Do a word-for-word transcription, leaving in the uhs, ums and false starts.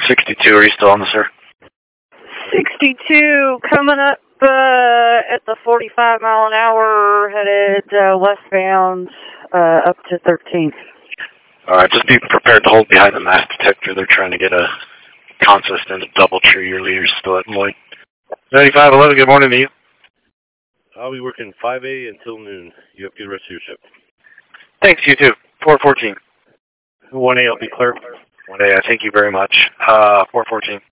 sixty-two, are you still on the sir? sixty-two, coming up uh, at the forty-five mile an hour, headed uh, westbound uh, up to thirteenth. Alright, just be prepared to hold behind the mass detector. They're trying to get a consistent double true your leader's still at Lloyd. ninety-five eleven, good morning to you. I'll be working five A until noon. You have a good rest of your shift. Thanks, you too. four fourteen. one A, I'll be clear. one A, I thank you very much. Uh, four fourteen.